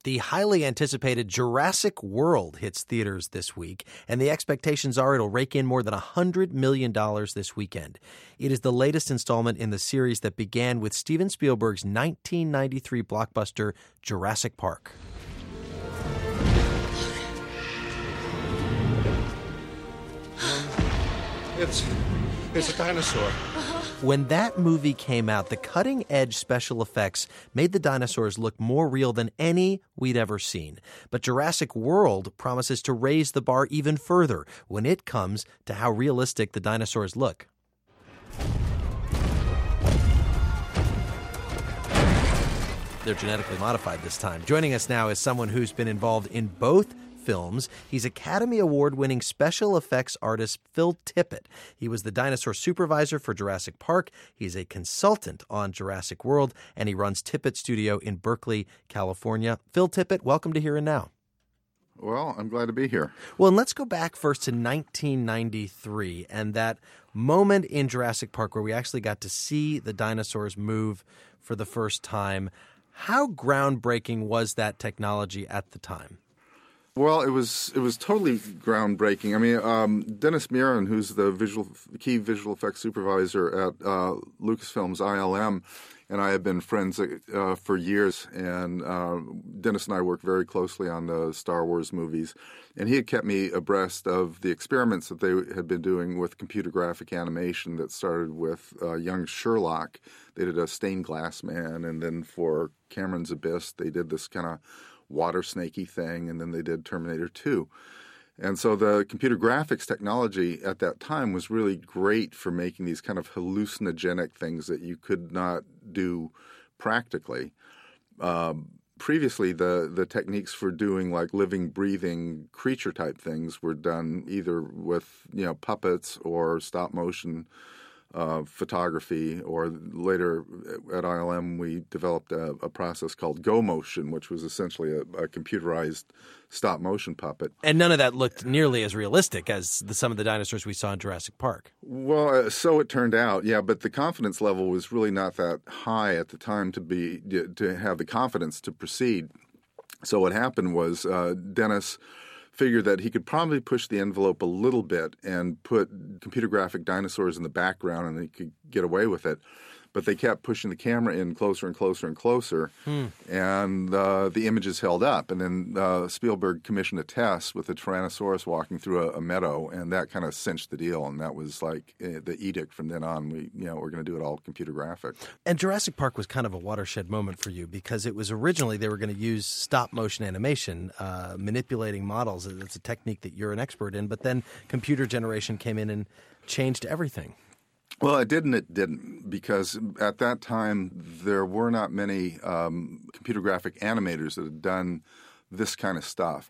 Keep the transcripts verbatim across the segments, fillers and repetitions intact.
The highly anticipated Jurassic World hits theaters this week, and the expectations are it'll rake in more than one hundred million dollars this weekend. It is the latest installment in the series that began with Steven Spielberg's nineteen ninety-three blockbuster Jurassic Park. It's, it's a dinosaur. When that movie came out, the cutting-edge special effects made the dinosaurs look more real than any we'd ever seen. But Jurassic World promises to raise the bar even further when it comes to how realistic the dinosaurs look. They're genetically modified this time. Joining us now is someone who's been involved in both films. He's Academy Award-winning special effects artist Phil Tippett. He was the dinosaur supervisor for Jurassic Park. He's a consultant on Jurassic World, and he runs Tippett Studio in Berkeley, California. Phil Tippett, welcome to Here and Now. Well, I'm glad to be here. Well, and let's go back first to nineteen ninety-three and that moment in Jurassic Park where we actually got to see the dinosaurs move for the first time. How groundbreaking was that technology at the time? Well, it was it was totally groundbreaking. I mean, um, Dennis Muren, who's the visual key visual effects supervisor at uh, Lucasfilm's I L M, and I have been friends uh, for years. And uh, Dennis and I worked very closely on the Star Wars movies, and he had kept me abreast of the experiments that they had been doing with computer graphic animation that started with uh, young Sherlock. They did a stained glass man, and then for Cameron's Abyss, they did this kind of water snaky thing, and then they did Terminator two. And so the computer graphics technology at that time was really great for making these kind of hallucinogenic things that you could not do practically. Um, previously, the, the techniques for doing like living, breathing creature type things were done either with, you know, puppets or stop motion Uh, photography, or later at I L M we developed a, a process called Go Motion, which was essentially a, a computerized stop motion puppet. And none of that looked nearly as realistic as the, some of the dinosaurs we saw in Jurassic Park. Well, uh, so it turned out, yeah, but the confidence level was really not that high at the time to be to have the confidence to proceed. So what happened was uh, Dennis figured that he could probably push the envelope a little bit and put computer graphic dinosaurs in the background, and he could get away with it. But they kept pushing the camera in closer and closer and closer, hmm. and uh, the images held up. And then uh, Spielberg commissioned a test with a Tyrannosaurus walking through a, a meadow, and that kind of cinched the deal. And that was like uh, the edict from then on. We, you know, we're going to do it all computer graphic. And Jurassic Park was kind of a watershed moment for you because it was originally they were going to use stop motion animation, uh, manipulating models. It's a technique that you're an expert in. But then computer generation came in and changed everything. Well, it did and it didn't, because at that time there were not many um, computer graphic animators that had done this kind of stuff.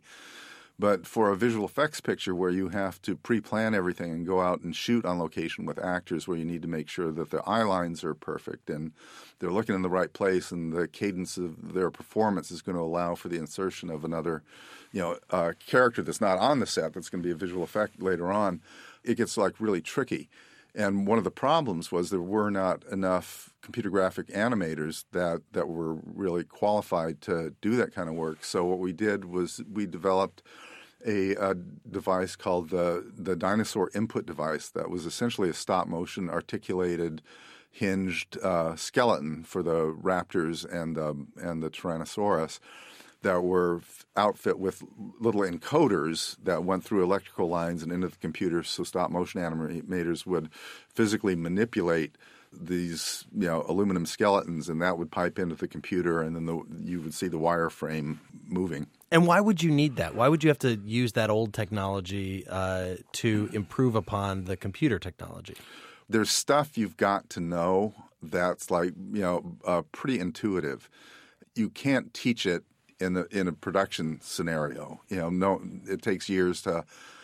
But for a visual effects picture where you have to pre-plan everything and go out and shoot on location with actors, where you need to make sure that the eye lines are perfect and they're looking in the right place and the cadence of their performance is going to allow for the insertion of another, you know, uh, character that's not on the set that's going to be a visual effect later on, it gets like really tricky. And one of the problems was there were not enough computer graphic animators that, that were really qualified to do that kind of work. So what we did was we developed a, a device called the, the dinosaur input device that was essentially a stop-motion articulated hinged uh, skeleton for the raptors and, um, and the Tyrannosaurus that were outfit with little encoders that went through electrical lines and into the computer, so stop-motion animators would physically manipulate these, you know, aluminum skeletons, and that would pipe into the computer, and then the, you would see the wireframe moving. And why would you need that? Why would you have to use that old technology uh, to improve upon the computer technology? There's stuff you've got to know that's like, you know, uh, pretty intuitive. You can't teach it in a, in a production scenario. You know, no, it takes years to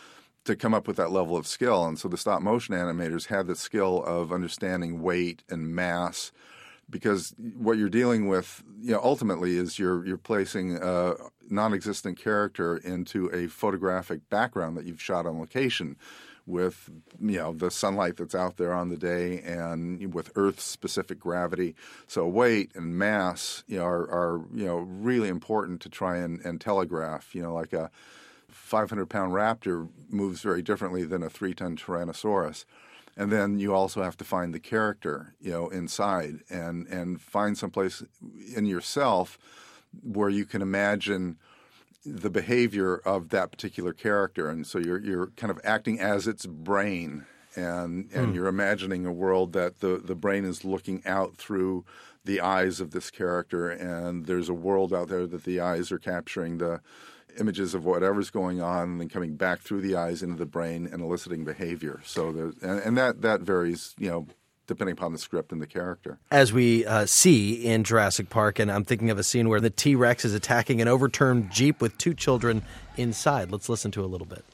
to come up with that level of skill. And so the stop motion animators had the skill of understanding weight and mass, because what you're dealing with, you know, ultimately is you're you're placing a non-existent character into a photographic background that you've shot on location, with, you know, the sunlight that's out there on the day and with Earth-specific gravity. So weight and mass, you know, are, are you know, really important to try and, and telegraph. You know, like a five hundred pound raptor moves very differently than a three ton Tyrannosaurus. And then you also have to find the character, you know, inside and, and find someplace in yourself where you can imagine the behavior of that particular character. And so you're you're kind of acting as its brain, and and mm. you're imagining a world that the, the brain is looking out through the eyes of this character, and there's a world out there that the eyes are capturing the images of whatever's going on and then coming back through the eyes into the brain and eliciting behavior. So there's, and, and that, that varies, you know, depending upon the script and the character. As we uh, see in Jurassic Park, and I'm thinking of a scene where the T-Rex is attacking an overturned Jeep with two children inside. Let's listen to a little bit.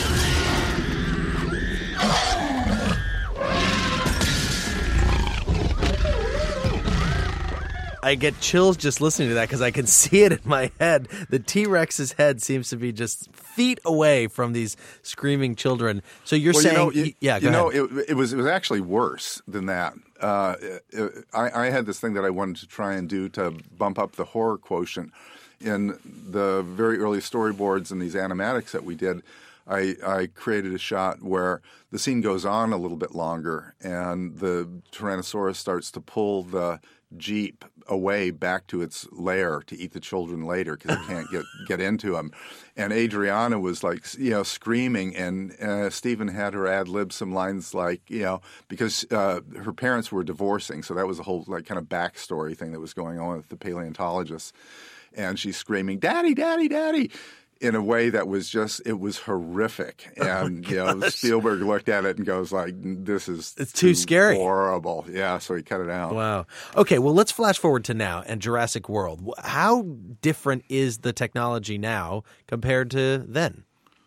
I get chills just listening to that because I can see it in my head. The T-Rex's head seems to be just feet away from these screaming children. So you're well, saying, you know, it, yeah, go you know, ahead. It, it was it was actually worse than that. Uh, it, I, I had this thing that I wanted to try and do to bump up the horror quotient. In the very early storyboards and these animatics that we did, I, I created a shot where the scene goes on a little bit longer, and the Tyrannosaurus starts to pull the Jeep away back to its lair to eat the children later because it can't get, get into them. And Adriana was like, you know, screaming, and uh, Stephen had her ad-lib some lines like, you know, because uh, her parents were divorcing, so that was a whole like kind of backstory thing that was going on with the paleontologists. And she's screaming, "Daddy, Daddy, Daddy," in a way that was just, it was horrific. And, oh you know, Spielberg looked at it and goes like, this is it's too, too scary. Horrible. Yeah, so he cut it out. Wow. Okay, well, let's flash forward to now and Jurassic World. How different is the technology now compared to then?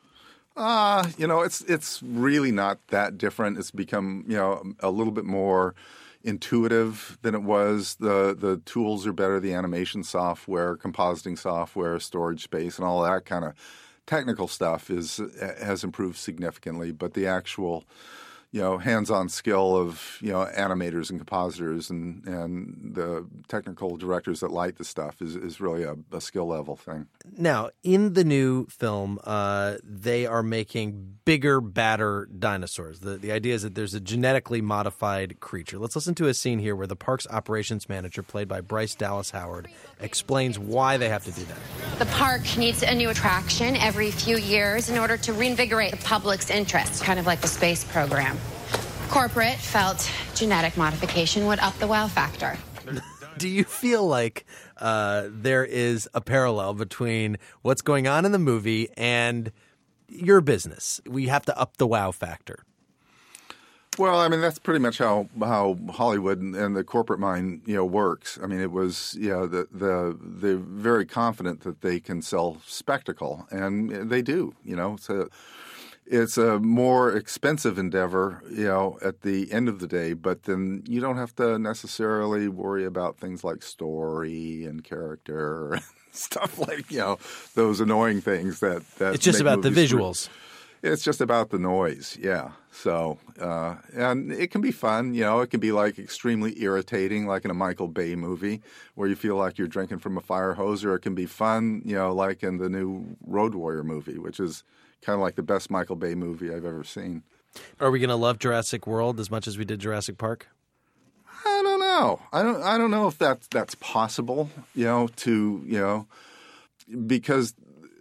Uh, you know, it's it's really not that different. It's become, you know, a little bit more intuitive than it was. The the tools are better, the animation software, compositing software, storage space, and all that kind of technical stuff is has improved significantly. But the actual, you know, hands-on skill of, you know, animators and compositors and, and the technical directors that light the stuff is, is really a, a skill level thing. Now, in the new film, uh, they are making bigger, badder dinosaurs. The, the idea is that there's a genetically modified creature. Let's listen to a scene here where the park's operations manager, played by Bryce Dallas Howard, explains why they have to do that. The park needs a new attraction every few years in order to reinvigorate the public's interest, kind of like the space program. Corporate felt genetic modification would up the wow factor. Do you feel like uh, there is a parallel between what's going on in the movie and your business? We have to up the wow factor. Well, I mean, that's pretty much how how Hollywood and, and the corporate mind, you know, works. I mean, it was, you know, the, the, they're very confident that they can sell spectacle, and they do, you know. It's a, it's a more expensive endeavor, you know, at the end of the day, but then you don't have to necessarily worry about things like story and character and stuff like, you know, those annoying things that, that it's just about the visuals. Pretty, it's just about the noise, yeah. So, uh, and it can be fun, you know, it can be like extremely irritating, like in a Michael Bay movie where you feel like you're drinking from a fire hose, or it can be fun, you know, like in the new Road Warrior movie, which is kind of like the best Michael Bay movie I've ever seen. Are we going to love Jurassic World as much as we did Jurassic Park? I don't know. I don't. I don't know if that's that's possible. You know, to you know, because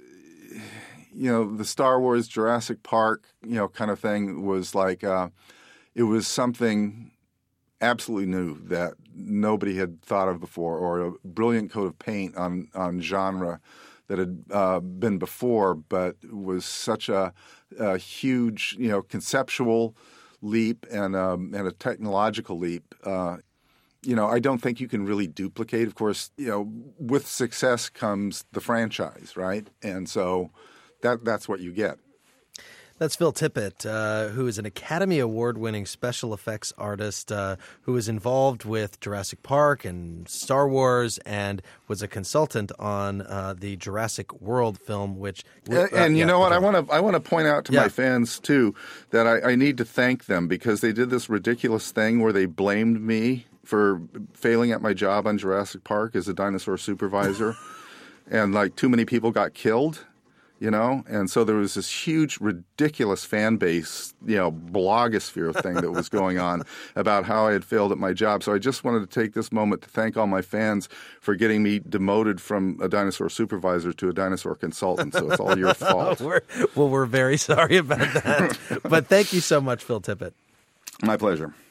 you know the Star Wars Jurassic Park, you know, kind of thing was like uh, it was something absolutely new that nobody had thought of before, or a brilliant coat of paint on on genre that had uh, been before, but was such a, a huge, you know, conceptual leap and um, and a technological leap. Uh, you know, I don't think you can really duplicate. Of course, you know, with success comes the franchise, right? And so that that's what you get. That's Phil Tippett, uh, who is an Academy Award-winning special effects artist uh, who was involved with Jurassic Park and Star Wars and was a consultant on uh, the Jurassic World film, which... Uh, and, and you yeah, know what? okay. I want to I want to point out to Yeah. my fans, too, that I, I need to thank them because they did this ridiculous thing where they blamed me for failing at my job on Jurassic Park as a dinosaur supervisor. And, like, too many people got killed. You know, and so there was this huge, ridiculous fan base, you know, blogosphere thing that was going on about how I had failed at my job. So I just wanted to take this moment to thank all my fans for getting me demoted from a dinosaur supervisor to a dinosaur consultant. So it's all your fault. we're, well, we're very sorry about that. But thank you so much, Phil Tippett. My pleasure.